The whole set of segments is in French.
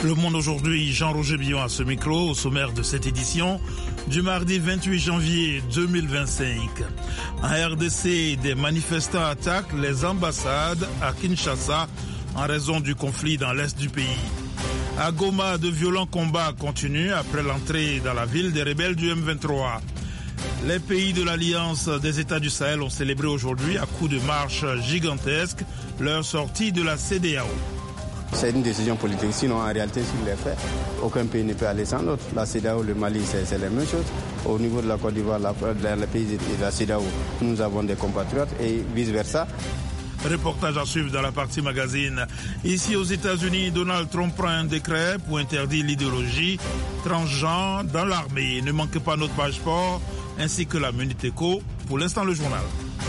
Le Monde aujourd'hui, Jean-Roger Billon à ce micro, au sommaire de cette édition du mardi 28 janvier 2025. En RDC, des manifestants attaquent les ambassades à Kinshasa en raison du conflit dans l'est du pays. À Goma, de violents combats continuent après l'entrée dans la ville des rebelles du M23. Les pays de l'Alliance des États du Sahel ont célébré aujourd'hui à coups de marche gigantesques leur sortie de la CEDEAO. C'est une décision politique, sinon en réalité sur les faits, aucun pays ne peut aller sans l'autre. La CEDEAO, le Mali, c'est la même chose. Au niveau de la Côte d'Ivoire, les pays de la CEDEAO, nous avons des compatriotes et vice-versa. Reportage à suivre dans la partie magazine. Ici aux États-Unis, Donald Trump prend un décret pour interdire l'idéologie transgenre dans l'armée. Ne manquez pas notre page sport ainsi que la Minute Éco. Pour l'instant, le journal.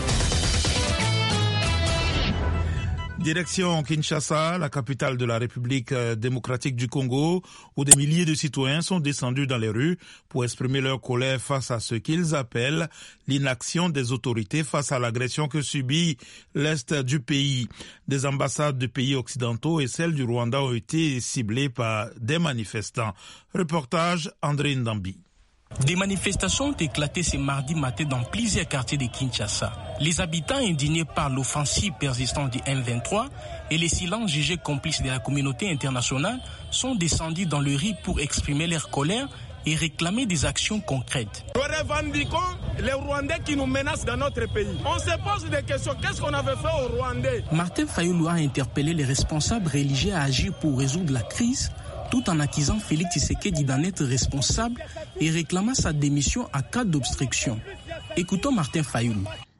Direction Kinshasa, la capitale de la République démocratique du Congo, où des milliers de citoyens sont descendus dans les rues pour exprimer leur colère face à ce qu'ils appellent l'inaction des autorités face à l'agression que subit l'Est du pays. Des ambassades de pays occidentaux et celles du Rwanda ont été ciblées par des manifestants. Reportage André Ndambi. Des manifestations ont éclaté ce mardi matin dans plusieurs quartiers de Kinshasa. Les habitants indignés par l'offensive persistante du M23 et les silences jugés complices de la communauté internationale sont descendus dans le RIP pour exprimer leur colère et réclamer des actions concrètes. Nous revendiquons les Rwandais qui nous menacent dans notre pays. On se pose des questions. Qu'est-ce qu'on avait fait aux Rwandais? Martin Fayulu a interpellé les responsables religieux à agir pour résoudre la crise, tout en accusant Félix Tshisekedi d'en être responsable et réclamant sa démission à cas d'obstruction. Écoutons Martin Fayulu.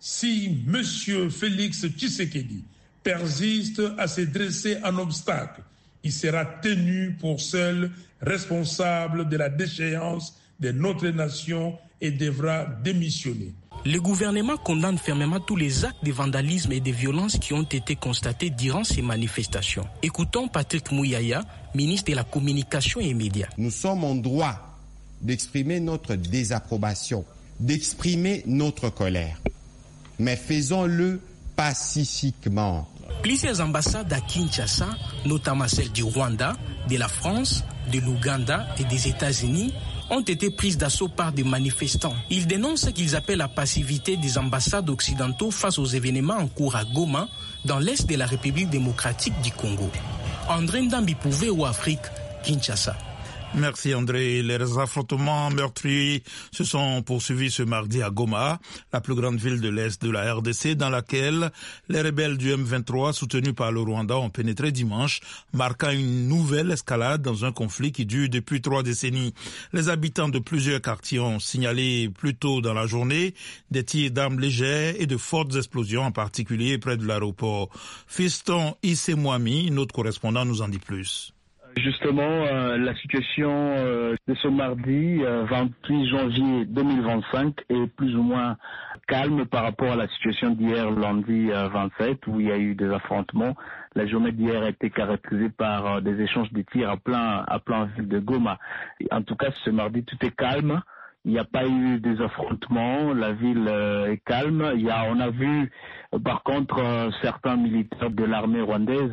Si M. Félix Tshisekedi persiste à se dresser en obstacle, il sera tenu pour seul responsable de la déchéance de notre nation et devra démissionner. Le gouvernement condamne fermement tous les actes de vandalisme et de violence qui ont été constatés durant ces manifestations. Écoutons Patrick Mouyaya, ministre de la Communication et Médias. Nous sommes en droit d'exprimer notre désapprobation, d'exprimer notre colère, mais faisons-le pacifiquement. Plusieurs ambassades à Kinshasa, notamment celles du Rwanda, de la France, de l'Ouganda et des États-Unis, ont été prises d'assaut par des manifestants. Ils dénoncent ce qu'ils appellent la passivité des ambassades occidentaux face aux événements en cours à Goma, dans l'est de la République démocratique du Congo. André Ndambi pour VOA Afrique, Kinshasa. Merci André. Les affrontements meurtriers se sont poursuivis ce mardi à Goma, la plus grande ville de l'Est de la RDC, dans laquelle les rebelles du M23 soutenus par le Rwanda ont pénétré dimanche, marquant une nouvelle escalade dans un conflit qui dure depuis 3 décennies. Les habitants de plusieurs quartiers ont signalé plus tôt dans la journée des tirs d'armes légères et de fortes explosions, en particulier près de l'aéroport. Fiston Issemouami, notre correspondant, nous en dit plus. Justement, la situation de ce mardi 28 janvier 2025 est plus ou moins calme par rapport à la situation d'hier lundi 27 où il y a eu des affrontements. La journée d'hier a été caractérisée par des échanges de tirs à plein ville de Goma. En tout cas, ce mardi, tout est calme. Il n'y a pas eu des affrontements, la ville est calme. On a vu par contre certains militaires de l'armée rwandaise,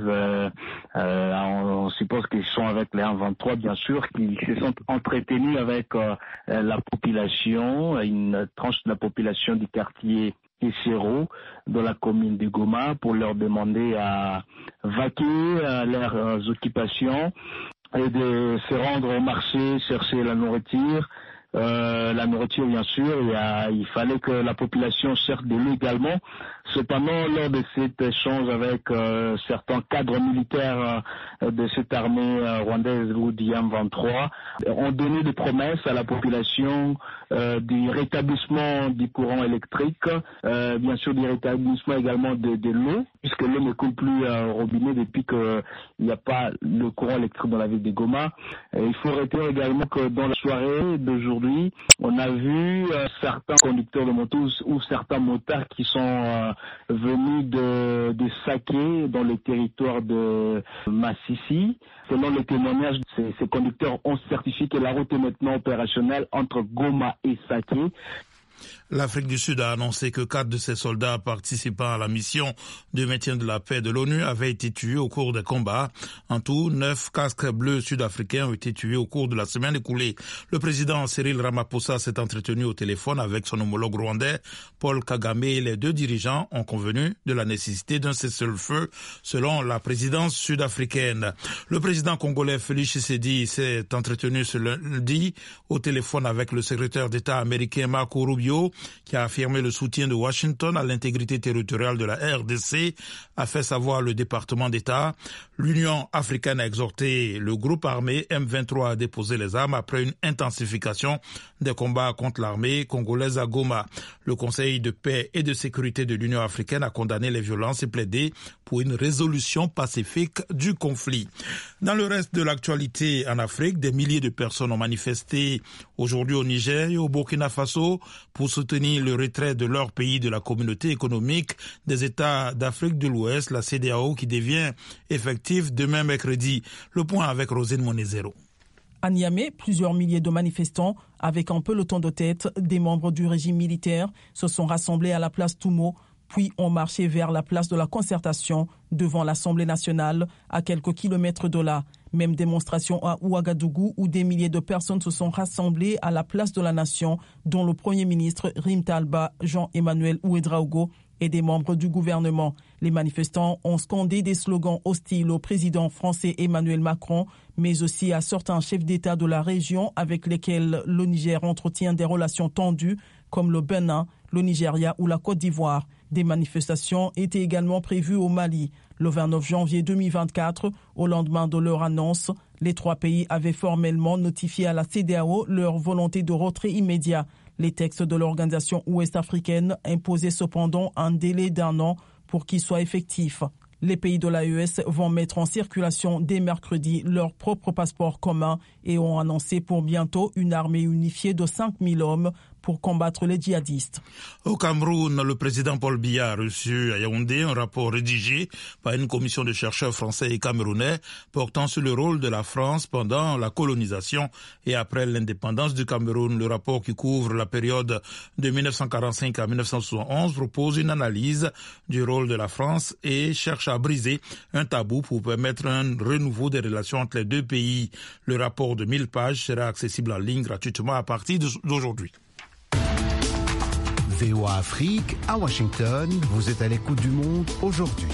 on suppose qu'ils sont avec les 123 bien sûr, qui se sont entretenus avec la population, une tranche de la population du quartier Essero, dans la commune de Goma, pour leur demander à vaquer à leurs occupations et de se rendre au marché, chercher la nourriture. Bien sûr, il fallait que la population cherche de l'eau également. Cependant, lors de cet échange avec certains cadres militaires de cette armée rwandaise ou du M23, ont donné des promesses à la population du rétablissement du courant électrique, bien sûr du rétablissement également de l'eau, puisque l'eau ne coule plus au robinet depuis qu'il n'y a pas le courant électrique dans la ville de Goma. Il faut retenir également que dans la soirée d'aujourd'hui, on a vu certains conducteurs de motos ou certains motards qui sont venus de Saké dans le territoire de Massissi. Selon le témoignage, ces conducteurs ont certifié que la route est maintenant opérationnelle entre Goma et Saké. L'Afrique du Sud a annoncé que 4 de ses soldats participant à la mission de maintien de la paix de l'ONU avaient été tués au cours des combats. En tout, 9 casques bleus sud-africains ont été tués au cours de la semaine écoulée. Le président Cyril Ramaphosa s'est entretenu au téléphone avec son homologue rwandais Paul Kagame et les 2 dirigeants ont convenu de la nécessité d'un cessez-le-feu selon la présidence sud-africaine. Le président congolais Félix Tshisekedi s'est entretenu ce lundi au téléphone avec le secrétaire d'État américain Marco Rubio, qui a affirmé le soutien de Washington à l'intégrité territoriale de la RDC, a fait savoir le département d'État. L'Union africaine a exhorté le groupe armé M23 à déposer les armes après une intensification des combats contre l'armée congolaise à Goma. Le Conseil de paix et de sécurité de l'Union africaine a condamné les violences et plaidé pour une résolution pacifique du conflit. Dans le reste de l'actualité en Afrique, des milliers de personnes ont manifesté aujourd'hui au Niger et au Burkina Faso pour soutenir le retrait de leur pays de la communauté économique des États d'Afrique de l'Ouest, la CEDEAO, qui devient effective demain mercredi. Le point avec Rosine Monezero. À Niamey, plusieurs milliers de manifestants, avec un peloton de tête des membres du régime militaire, se sont rassemblés à la place Toumo, puis ont marché vers la place de la Concertation, devant l'Assemblée nationale, à quelques kilomètres de là. Même démonstration à Ouagadougou, où des milliers de personnes se sont rassemblées à la place de la Nation, dont le Premier ministre Rim Talba, Jean-Emmanuel Ouedraogo, et des membres du gouvernement. Les manifestants ont scandé des slogans hostiles au président français Emmanuel Macron, mais aussi à certains chefs d'État de la région avec lesquels le Niger entretient des relations tendues, comme le Bénin, le Nigeria ou la Côte d'Ivoire. Des manifestations étaient également prévues au Mali. Le 29 janvier 2024, au lendemain de leur annonce, les 3 pays avaient formellement notifié à la CEDEAO leur volonté de retrait immédiat. Les textes de l'organisation ouest-africaine imposaient cependant un délai d'1 an pour qu'il soit effectif. Les pays de l'AES vont mettre en circulation dès mercredi leur propre passeport commun et ont annoncé pour bientôt une armée unifiée de 5000 hommes pour combattre les djihadistes. Au Cameroun, le président Paul Biya a reçu à Yaoundé un rapport rédigé par une commission de chercheurs français et camerounais portant sur le rôle de la France pendant la colonisation et après l'indépendance du Cameroun. Le rapport, qui couvre la période de 1945 à 1971, propose une analyse du rôle de la France et cherche à briser un tabou pour permettre un renouveau des relations entre les 2 pays. Le rapport de 1000 pages sera accessible en ligne gratuitement à partir d'aujourd'hui. VOA Afrique, à Washington, vous êtes à l'écoute du monde aujourd'hui.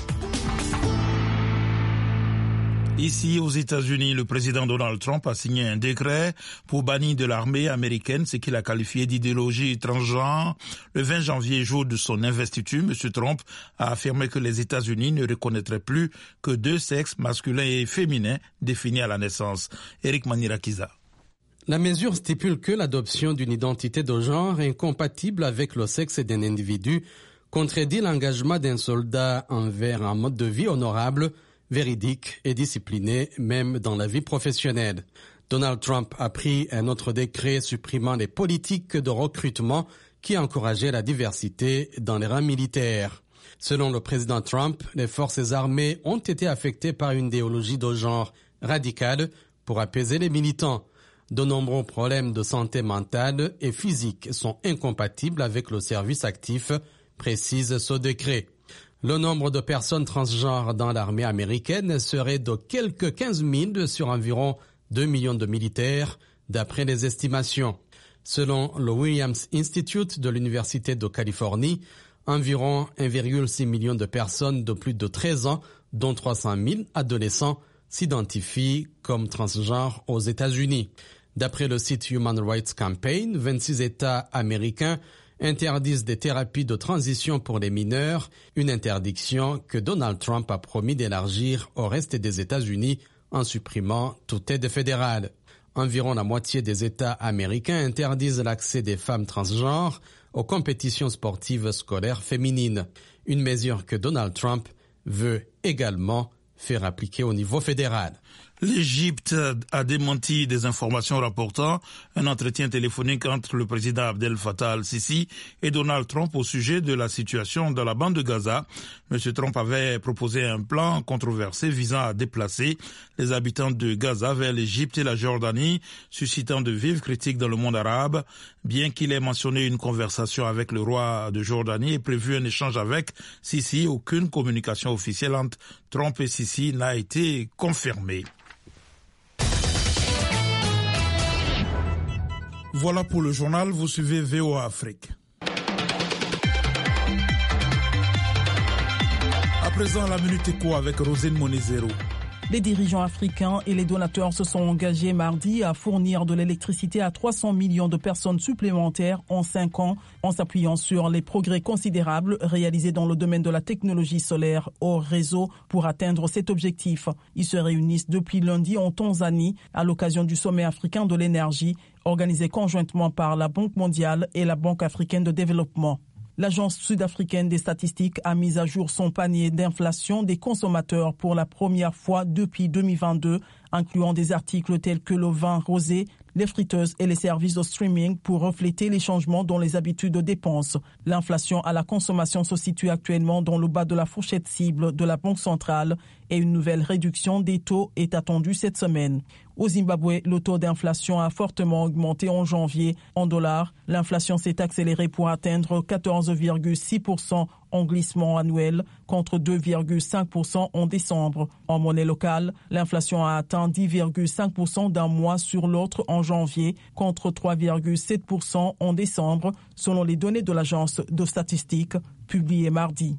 Ici, aux États-Unis, le président Donald Trump a signé un décret pour bannir de l'armée américaine ce qu'il a qualifié d'idéologie transgenre. Le 20 janvier, jour de son investiture, M. Trump a affirmé que les États-Unis ne reconnaîtraient plus que 2 sexes, masculins et féminins, définis à la naissance. Eric Manirakiza. La mesure stipule que l'adoption d'une identité de genre incompatible avec le sexe d'un individu contredit l'engagement d'un soldat envers un mode de vie honorable, véridique et discipliné, même dans la vie professionnelle. Donald Trump a pris un autre décret supprimant les politiques de recrutement qui encourageaient la diversité dans les rangs militaires. Selon le président Trump, les forces armées ont été affectées par une idéologie de genre radicale pour apaiser les militants. De nombreux problèmes de santé mentale et physique sont incompatibles avec le service actif, précise ce décret. Le nombre de personnes transgenres dans l'armée américaine serait de quelques 15 000 sur environ 2 millions de militaires, d'après les estimations. Selon le Williams Institute de l'Université de Californie, environ 1,6 million de personnes de plus de 13 ans, dont 300 000 adolescents, s'identifient comme transgenres aux États-Unis. D'après le site Human Rights Campaign, 26 États américains interdisent des thérapies de transition pour les mineurs, une interdiction que Donald Trump a promis d'élargir au reste des États-Unis en supprimant toute aide fédérale. Environ la moitié des États américains interdisent l'accès des femmes transgenres aux compétitions sportives scolaires féminines, une mesure que Donald Trump veut également faire appliquer au niveau fédéral. L'Égypte a démenti des informations rapportant un entretien téléphonique entre le président Abdel Fattah al-Sisi et Donald Trump au sujet de la situation dans la bande de Gaza. M. Trump avait proposé un plan controversé visant à déplacer les habitants de Gaza vers l'Égypte et la Jordanie, suscitant de vives critiques dans le monde arabe. Bien qu'il ait mentionné une conversation avec le roi de Jordanie et prévu un échange avec Sisi, aucune communication officielle entre Trump et Sisi n'a été confirmée. Voilà pour le journal, vous suivez VOA Afrique. À présent, la Minute Éco avec Rosine Monizero. Les dirigeants africains et les donateurs se sont engagés mardi à fournir de l'électricité à 300 millions de personnes supplémentaires en 5 ans, en s'appuyant sur les progrès considérables réalisés dans le domaine de la technologie solaire hors réseau pour atteindre cet objectif. Ils se réunissent depuis lundi en Tanzanie à l'occasion du sommet africain de l'énergie, organisé conjointement par la Banque mondiale et la Banque africaine de développement. L'Agence sud-africaine des statistiques a mis à jour son panier d'inflation des consommateurs pour la première fois depuis 2022, incluant des articles tels que le vin rosé, les friteuses et les services de streaming pour refléter les changements dans les habitudes de dépenses. L'inflation à la consommation se situe actuellement dans le bas de la fourchette cible de la Banque centrale et une nouvelle réduction des taux est attendue cette semaine. Au Zimbabwe, le taux d'inflation a fortement augmenté en janvier. En dollars, l'inflation s'est accélérée pour atteindre 14,6% en glissement annuel contre 2,5% en décembre. En monnaie locale, l'inflation a atteint 10,5% d'un mois sur l'autre en janvier contre 3,7% en décembre, selon les données de l'Agence de statistiques publiées mardi.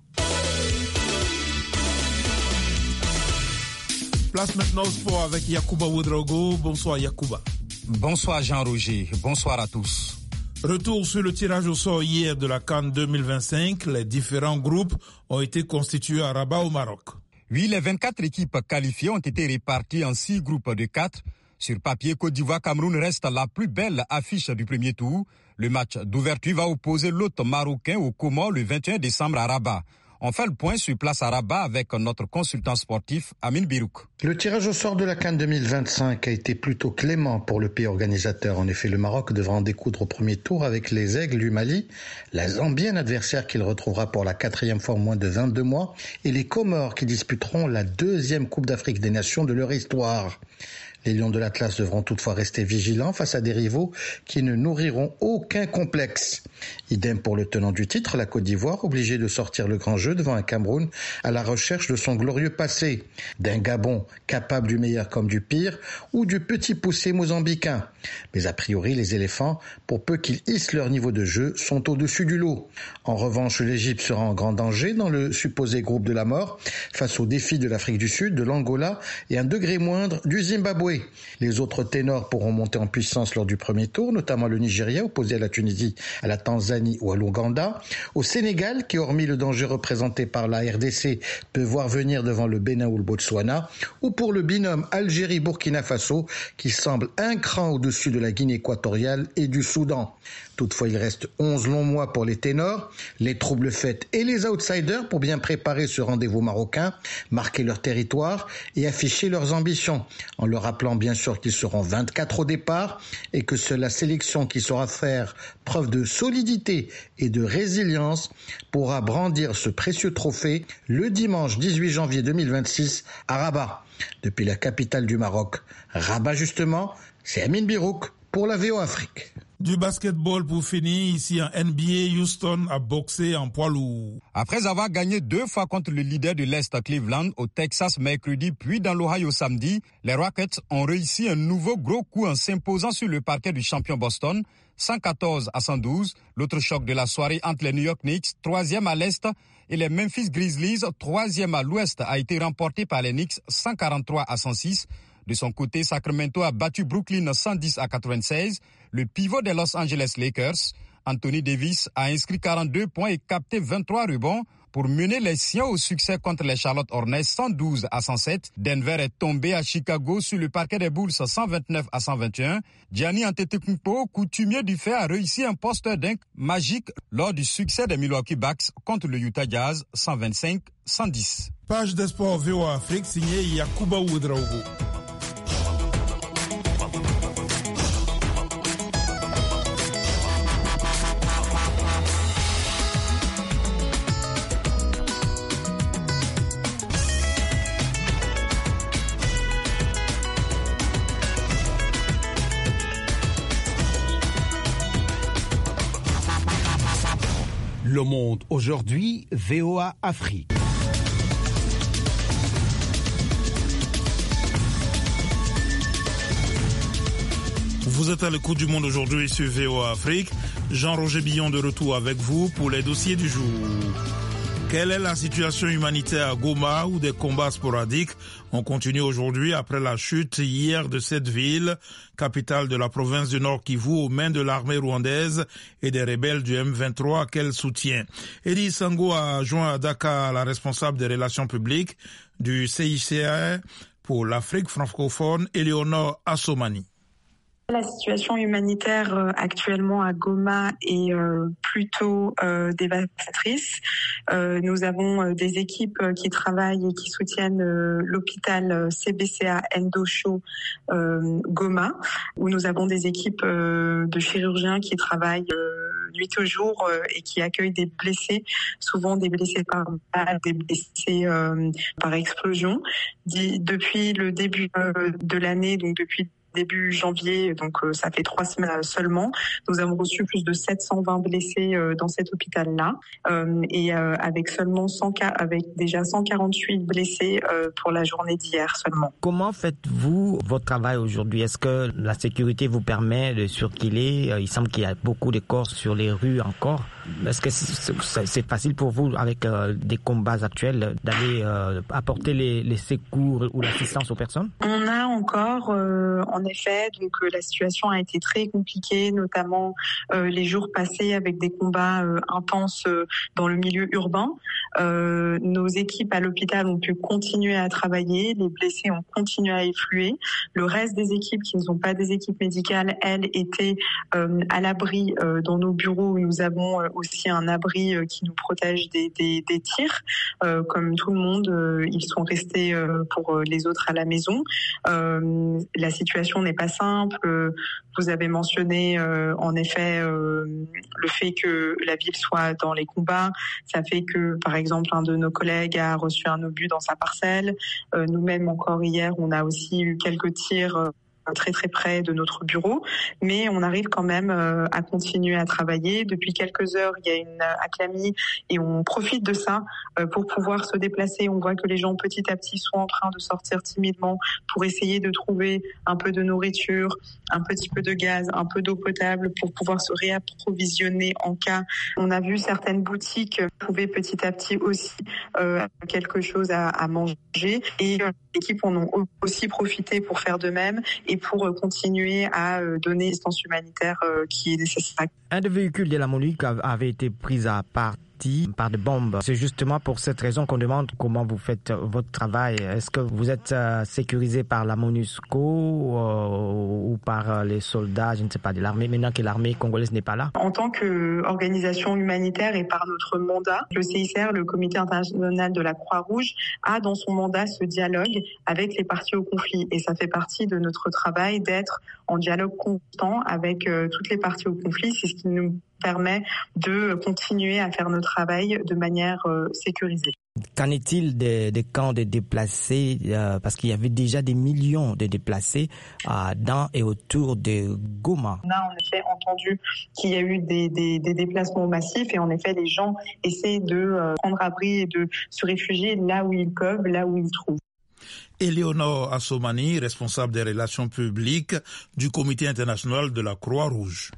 Place maintenant au sport avec Yacouba Ouedraogo. Bonsoir Yacouba. Bonsoir Jean-Roger, bonsoir à tous. Retour sur le tirage au sort hier de la CAN 2025. Les différents groupes ont été constitués à Rabat au Maroc. Oui, les 24 équipes qualifiées ont été réparties en 6 groupes de 4. Sur papier, Côte d'Ivoire-Cameroun reste la plus belle affiche du premier tour. Le match d'ouverture va opposer l'hôte marocain au Comores le 21 décembre à Rabat. On fait le point sur place à Rabat avec notre consultant sportif Amin Birouk. Le tirage au sort de la CAN 2025 a été plutôt clément pour le pays organisateur. En effet, le Maroc devra en découdre au premier tour avec les Aigles du Mali, la Zambie, un adversaire qu'il retrouvera pour la 4e fois en moins de 22 mois, et les Comores qui disputeront la 2e Coupe d'Afrique des Nations de leur histoire. Les Lions de l'Atlas devront toutefois rester vigilants face à des rivaux qui ne nourriront aucun complexe. Idem pour le tenant du titre, la Côte d'Ivoire, obligée de sortir le grand jeu devant un Cameroun à la recherche de son glorieux passé, d'un Gabon capable du meilleur comme du pire ou du petit poussé mozambicain. Mais a priori, les éléphants, pour peu qu'ils hissent leur niveau de jeu, sont au-dessus du lot. En revanche, l'Égypte sera en grand danger dans le supposé groupe de la mort face aux défis de l'Afrique du Sud, de l'Angola et un degré moindre du Zimbabwe. Les autres ténors pourront monter en puissance lors du premier tour, notamment le Nigeria opposé à la Tunisie, à la Tanzanie ou à l'Ouganda. Au Sénégal, qui hormis le danger représenté par la RDC, peut voir venir devant le Bénin ou le Botswana, ou pour le binôme Algérie-Burkina Faso, qui semble un cran au-dessus de la Guinée équatoriale et du Soudan. Toutefois, il reste 11 longs mois pour les ténors, les troubles faits et les outsiders pour bien préparer ce rendez-vous marocain, marquer leur territoire et afficher leurs ambitions, en leur rappelant bien sûr qu'ils seront 24 au départ et que c'est la sélection qui saura faire preuve de solidité et de résilience pourra brandir ce précieux trophée le dimanche 18 janvier 2026 à Rabat. Depuis la capitale du Maroc, Rabat justement, c'est Amin Birouk pour la VOA Afrique. Du basketball pour finir, ici en NBA, Houston a boxé en poids lourd. Après avoir gagné 2 fois contre le leader de l'Est Cleveland au Texas mercredi puis dans l'Ohio samedi, les Rockets ont réussi un nouveau gros coup en s'imposant sur le parquet du champion Boston, 114-112. L'autre choc de la soirée entre les New York Knicks, 3e à l'Est, et les Memphis Grizzlies, 3e à l'Ouest, a été remporté par les Knicks, 143-106. De son côté, Sacramento a battu Brooklyn 110-96. Le pivot des Los Angeles Lakers, Anthony Davis, a inscrit 42 points et capté 23 rebonds pour mener les siens au succès contre les Charlotte Hornets 112-107. Denver est tombé à Chicago sur le parquet des Bulls 129-121. Giannis Antetokounmpo, coutumier du fait, a réussi un poste dunk magique lors du succès des Milwaukee Bucks contre le Utah Jazz 125-110. Page des sports VOA Afrique signée Yacouba Ouedraogo. Le Monde aujourd'hui, VOA Afrique. Vous êtes à l'écoute du Monde aujourd'hui sur VOA Afrique. Jean-Roger Billon de retour avec vous pour les dossiers du jour. Quelle est la situation humanitaire à Goma où des combats sporadiques ont continué aujourd'hui après la chute hier de cette ville, capitale de la province du Nord Kivu, aux mains de l'armée rwandaise et des rebelles du M23 qu'elle soutient. Eddie Sango a joint à Dakar la responsable des relations publiques du CICR pour l'Afrique francophone, Éléonore Assomani. La situation humanitaire actuellement à Goma est plutôt dévastatrice. Nous avons des équipes qui travaillent et qui soutiennent l'hôpital CBCA Endosho Goma, où nous avons des équipes de chirurgiens qui travaillent nuit au jour et qui accueillent des blessés, souvent des blessés par balle, des blessés par explosion. Depuis le début de l'année, donc depuis début janvier, donc ça fait 3 semaines seulement, nous avons reçu plus de 720 blessés dans cet hôpital-là, et avec seulement avec déjà 148 blessés pour la journée d'hier seulement. Comment faites-vous votre travail aujourd'hui? Est-ce que la sécurité vous permet de circuler? Il semble qu'il y a beaucoup de corps sur les rues encore. Est-ce que c'est facile pour vous, avec des combats actuels, d'aller apporter les secours ou l'assistance aux personnes? On a encore, en effet, donc la situation a été très compliquée, notamment les jours passés avec des combats intenses dans le milieu urbain. Nos équipes à l'hôpital ont pu continuer à travailler, les blessés ont continué à effluer. Le reste des équipes qui ne sont pas des équipes médicales, elles, étaient à l'abri dans nos bureaux où nous avons aussi un abri qui nous protège des tirs. Comme tout le monde, ils sont restés pour les autres à la maison. La situation n'est pas simple. Vous avez mentionné en effet le fait que la ville soit dans les combats. Ça fait que, par exemple, un de nos collègues a reçu un obus dans sa parcelle. Nous-mêmes, encore hier, on a aussi eu quelques tirs très très près de notre bureau, mais on arrive quand même à continuer à travailler. Depuis quelques heures, il y a une accalmie et on profite de ça pour pouvoir se déplacer. On voit que les gens petit à petit sont en train de sortir timidement pour essayer de trouver un peu de nourriture, un petit peu de gaz, un peu d'eau potable pour pouvoir se réapprovisionner en cas. On a vu certaines boutiques trouver petit à petit aussi quelque chose à manger, et les équipes en ont aussi profité pour faire de même et pour continuer à donner l'assistance humanitaire qui est nécessaire. Un des véhicules de la MONUC avait été pris à part par des bombes. C'est justement pour cette raison qu'on demande comment vous faites votre travail. Est-ce que vous êtes sécurisé par la MONUSCO ou par les soldats, je ne sais pas, de l'armée, maintenant que l'armée congolaise n'est pas là? En tant qu'organisation humanitaire et par notre mandat, le CICR, le Comité international de la Croix-Rouge, a dans son mandat ce dialogue avec les parties au conflit. Et ça fait partie de notre travail d'être en dialogue constant avec toutes les parties au conflit. C'est ce qui nous permet de continuer à faire notre travail de manière sécurisée. Qu'en est-il des camps de déplacés, parce qu'il y avait déjà des millions de déplacés dans et autour de Goma? On a en effet entendu qu'il y a eu des déplacements massifs, et en effet les gens essaient de prendre abri et de se réfugier là où ils peuvent, là où ils trouvent. Éléonore Assomani, responsable des relations publiques du Comité international de la Croix-Rouge.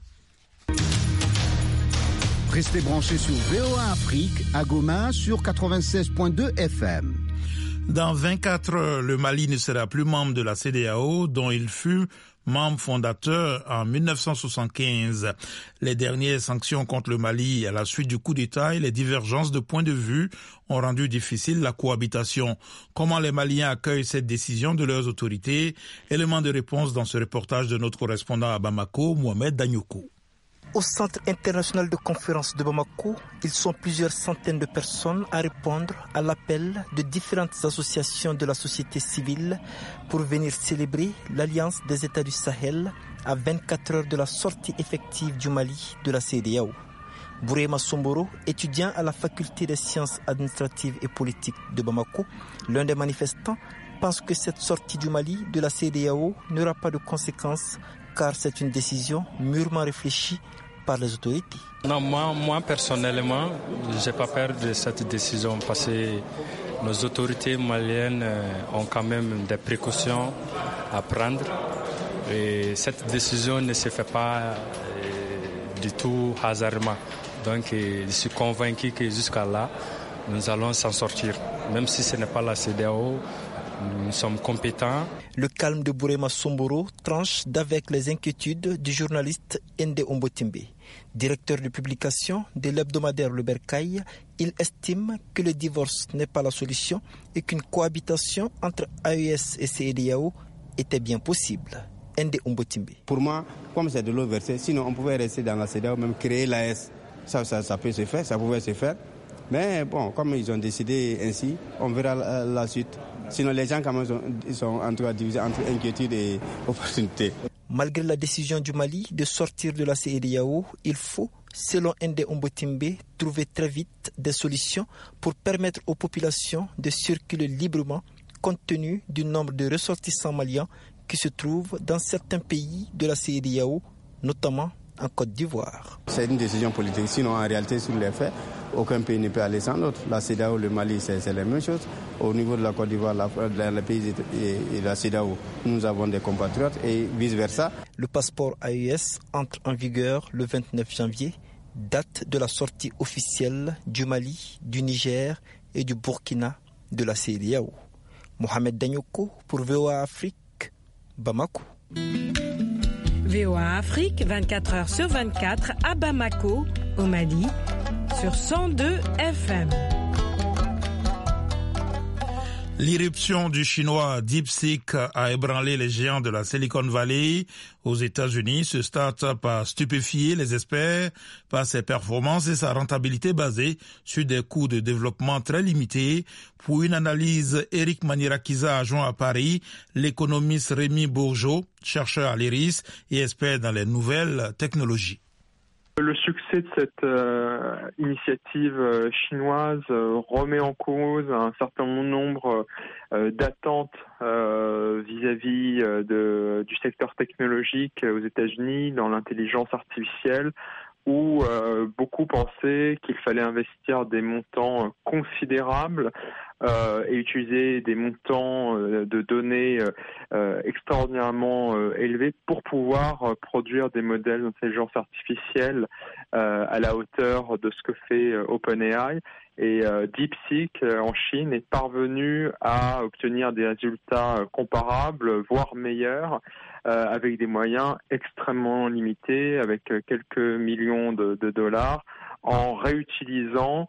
Restez branchés sur VOA Afrique à Goma sur 96.2 FM. Dans 24 heures, le Mali ne sera plus membre de la CEDEAO, dont il fut membre fondateur en 1975. Les dernières sanctions contre le Mali à la suite du coup d'État et les divergences de points de vue ont rendu difficile la cohabitation. Comment les Maliens accueillent cette décision de leurs autorités? Élément de réponse dans ce reportage de notre correspondant à Bamako, Mohamed Danyoko. Au Centre international de conférence de Bamako, ils sont plusieurs centaines de personnes à répondre à l'appel de différentes associations de la société civile pour venir célébrer l'Alliance des États du Sahel à 24 heures de la sortie effective du Mali de la CEDEAO. Bourema Somboro, étudiant à la faculté des sciences administratives et politiques de Bamako, l'un des manifestants, pense que cette sortie du Mali de la CEDEAO n'aura pas de conséquences car c'est une décision mûrement réfléchie par les autorités. Non, moi personnellement, j'ai pas peur de cette décision parce que nos autorités maliennes ont quand même des précautions à prendre. Et cette décision ne se fait pas du tout hasardement. Donc je suis convaincu que jusqu'à là, nous allons s'en sortir. Même si ce n'est pas la CEDEAO, nous sommes compétents. Le calme de Bourema Somboro tranche d'avec les inquiétudes du journaliste Ende Ombotimbe. Directeur de publication de l'hebdomadaire Le Bercail, il estime que le divorce n'est pas la solution et qu'une cohabitation entre AES et CEDEAO était bien possible. Ende Ombotimbe. Pour moi, comme c'est de l'eau versée, sinon on pouvait rester dans la CEDEAO, même créer l'AES. Ça peut se faire, ça pouvait se faire. Mais bon, comme ils ont décidé ainsi, on verra la suite. Sinon, les gens quand même sont en train de diviser entre inquiétude et opportunité. Malgré la décision du Mali de sortir de la CEDEAO, il faut, selon Ende Ombotimbe, trouver très vite des solutions pour permettre aux populations de circuler librement compte tenu du nombre de ressortissants maliens qui se trouvent dans certains pays de la CEDEAO, notamment en Côte d'Ivoire. C'est une décision politique. Sinon, en réalité, sur les faits, aucun pays ne peut aller sans l'autre. La CEDEAO, le Mali, c'est la même chose. Au niveau de la Côte d'Ivoire, les pays et la CEDEAO, nous avons des compatriotes et vice-versa. Le passeport AES entre en vigueur le 29 janvier, date de la sortie officielle du Mali, du Niger et du Burkina de la CEDEAO. Mohamed Danyoko pour VOA Afrique, Bamako. VOA Afrique, 24 heures sur 24 à Bamako, au Mali, sur 102 FM. L'irruption du chinois DeepSeek a ébranlé les géants de la Silicon Valley aux États-Unis. Ce start-up a stupéfié les experts par ses performances et sa rentabilité basée sur des coûts de développement très limités. Pour une analyse, Eric Manirakiza a joint à Paris l'économiste Rémi Bourgeot, chercheur à l'IRIS et expert dans les nouvelles technologies. Le succès de cette initiative chinoise remet en cause un certain nombre d'attentes vis-à-vis du secteur technologique aux États-Unis dans l'intelligence artificielle, où beaucoup pensaient qu'il fallait investir des montants considérables et utiliser des montants de données extraordinairement élevés pour pouvoir produire des modèles d'intelligence artificielle à la hauteur de ce que fait OpenAI. Et DeepSeek en Chine est parvenu à obtenir des résultats comparables, voire meilleurs, avec des moyens extrêmement limités, avec quelques millions de dollars, en réutilisant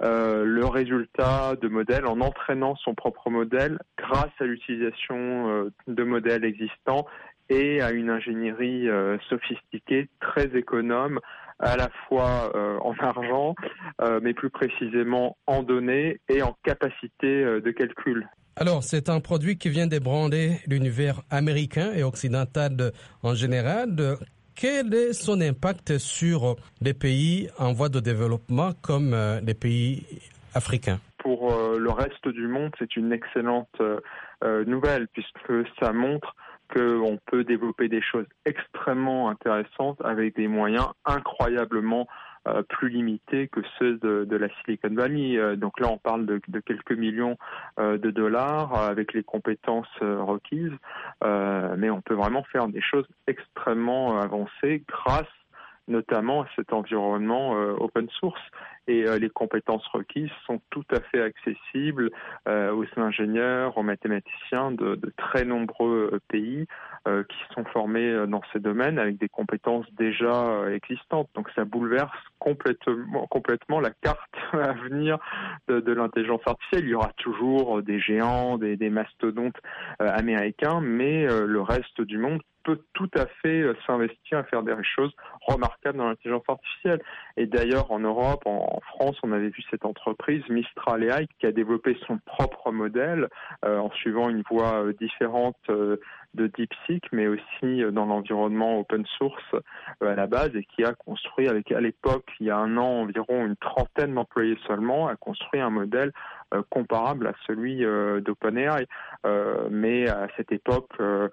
le résultat de modèles, en entraînant son propre modèle grâce à l'utilisation de modèles existants et à une ingénierie sophistiquée, très économe, à la fois en argent, mais plus précisément en données et en capacité de calcul. Alors, c'est un produit qui vient d'ébranler l'univers américain et occidental en général. Quel est son impact sur les pays en voie de développement comme les pays africains? Pour le reste du monde, c'est une excellente nouvelle puisque ça montre qu'on peut développer des choses extrêmement intéressantes avec des moyens incroyablement plus limités que ceux de la Silicon Valley. Donc là, on parle de quelques millions de dollars avec les compétences requises, mais on peut vraiment faire des choses extrêmement avancées grâce notamment à cet environnement open source. Et les compétences requises sont tout à fait accessibles aux ingénieurs, aux mathématiciens de très nombreux pays qui sont formés dans ces domaines avec des compétences déjà existantes. Donc ça bouleverse complètement la carte à venir de l'intelligence artificielle. Il y aura toujours des géants, des mastodontes américains, mais le reste du monde peut tout à fait s'investir à faire des choses remarquables dans l'intelligence artificielle. Et d'ailleurs, en Europe, en France, on avait vu cette entreprise, Mistral AI, qui a développé son propre modèle en suivant une voie différente de DeepSeek, mais aussi dans l'environnement open source à la base, et qui a construit, à l'époque, il y a un an, environ une trentaine d'employés seulement, a construit un modèle comparable à celui d'OpenAI. Mais à cette époque,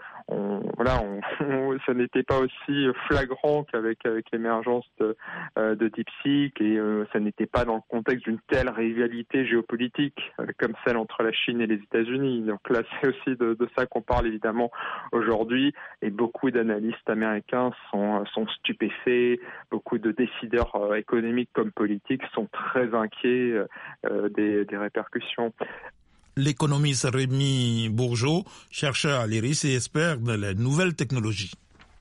ça n'était pas aussi flagrant qu'avec l'émergence de DeepSeek, et ça n'était pas dans le contexte d'une telle rivalité géopolitique comme celle entre la Chine et les États-Unis. Donc là, c'est aussi de ça qu'on parle évidemment aujourd'hui, et beaucoup d'analystes américains sont stupéfaits, beaucoup de décideurs économiques comme politiques sont très inquiets des répercussions. L'économiste Rémi Bourgeot, chercheur à l'IRIS et expert dans les nouvelles technologies.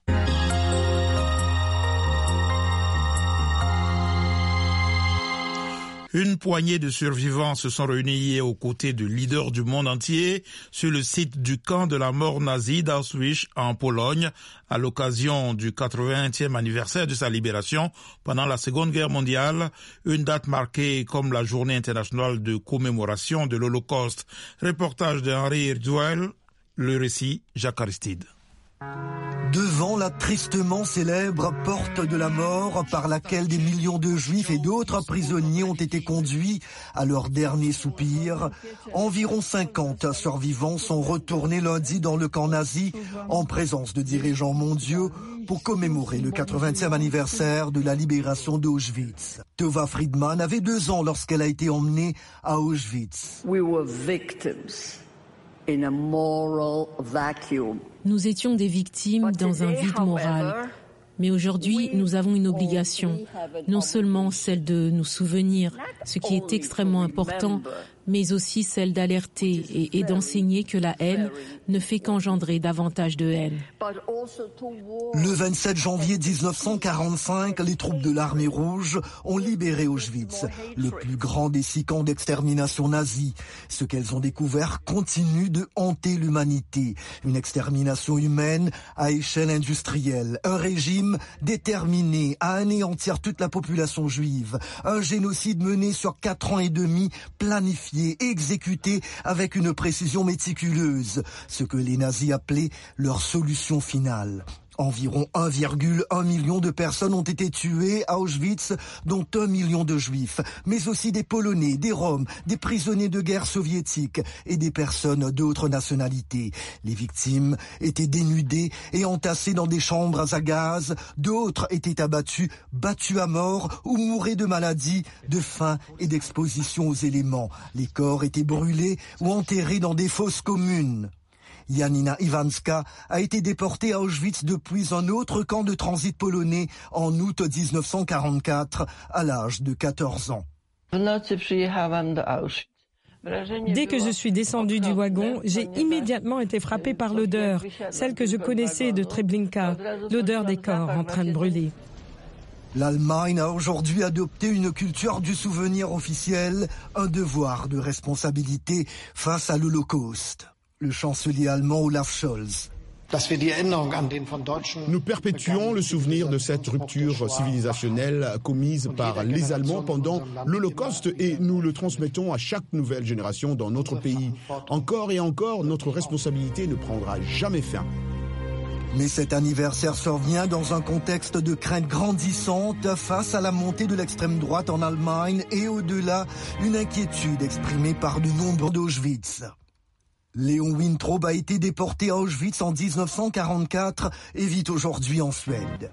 Une poignée de survivants se sont réunis hier aux côtés de leaders du monde entier sur le site du camp de la mort nazie d'Auschwitz en Pologne à l'occasion du 80e anniversaire de sa libération pendant la Seconde Guerre mondiale, une date marquée comme la journée internationale de commémoration de l'Holocauste. Reportage d'Henri Hirduel, le récit Jacques Aristide. Devant la tristement célèbre porte de la mort par laquelle des millions de juifs et d'autres prisonniers ont été conduits à leur dernier soupir, environ 50 survivants sont retournés lundi dans le camp nazi en présence de dirigeants mondiaux pour commémorer le 80e anniversaire de la libération d'Auschwitz. Tova Friedman avait 2 ans lorsqu'elle a été emmenée à Auschwitz. We were victims in a moral vacuum. Nous étions des victimes dans un vide moral. Mais aujourd'hui, nous avons une obligation, non seulement celle de nous souvenir, ce qui est extrêmement important, mais aussi celle d'alerter et d'enseigner que la haine ne fait qu'engendrer davantage de haine. Le 27 janvier 1945, les troupes de l'armée rouge ont libéré Auschwitz, le plus grand des 6 camps d'extermination nazis. Ce qu'elles ont découvert continue de hanter l'humanité. Une extermination humaine à échelle industrielle, un régime déterminé à anéantir toute la population juive, un génocide mené sur 4 ans et demi, planifié, exécuté avec une précision méticuleuse, ce que les nazis appelaient leur solution finale. Environ 1,1 million de personnes ont été tuées à Auschwitz, dont 1 million de juifs, mais aussi des Polonais, des Roms, des prisonniers de guerre soviétiques et des personnes d'autres nationalités. Les victimes étaient dénudées et entassées dans des chambres à gaz, d'autres étaient abattus, battus à mort ou mouraient de maladies, de faim et d'exposition aux éléments. Les corps étaient brûlés ou enterrés dans des fosses communes. Janina Iwanska a été déportée à Auschwitz depuis un autre camp de transit polonais en août 1944 à l'âge de 14 ans. Dès que je suis descendue du wagon, j'ai immédiatement été frappée par l'odeur, celle que je connaissais de Treblinka, l'odeur des corps en train de brûler. L'Allemagne a aujourd'hui adopté une culture du souvenir officielle, un devoir de responsabilité face à l'Holocauste. Le chancelier allemand Olaf Scholz. Nous perpétuons le souvenir de cette rupture civilisationnelle commise par les Allemands pendant l'Holocauste et nous le transmettons à chaque nouvelle génération dans notre pays. Encore et encore, notre responsabilité ne prendra jamais fin. Mais cet anniversaire survient dans un contexte de crainte grandissante face à la montée de l'extrême droite en Allemagne et au-delà, une inquiétude exprimée par de nombreux d'Auschwitz. Léon Wintraub a été déporté à Auschwitz en 1944 et vit aujourd'hui en Suède.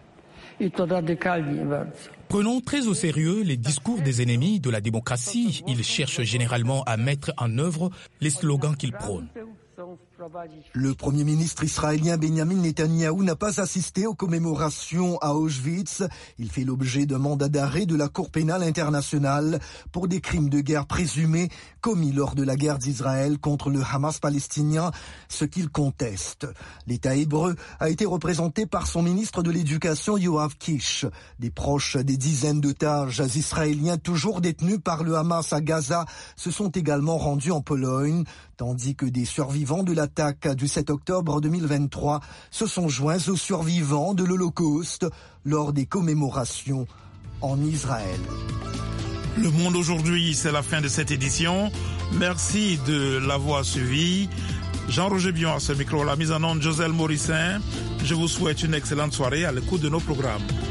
Prenons très au sérieux les discours des ennemis de la démocratie. Ils cherchent généralement à mettre en œuvre les slogans qu'ils prônent. Le Premier ministre israélien Benjamin Netanyahou n'a pas assisté aux commémorations à Auschwitz. Il fait l'objet d'un mandat d'arrêt de la Cour pénale internationale pour des crimes de guerre présumés commis lors de la guerre d'Israël contre le Hamas palestinien, ce qu'il conteste. L'État hébreu a été représenté par son ministre de l'Éducation Yoav Kish. Des proches des dizaines d'otages israéliens toujours détenus par le Hamas à Gaza se sont également rendus en Pologne, tandis que des survivants de l'attaque du 7 octobre 2023 se sont joints aux survivants de l'Holocauste lors des commémorations en Israël. Le Monde aujourd'hui, c'est la fin de cette édition. Merci de l'avoir suivi. Jean-Roger Bion à ce micro, la mise en onde Joselle Morissin. Je vous souhaite une excellente soirée à l'écoute de nos programmes.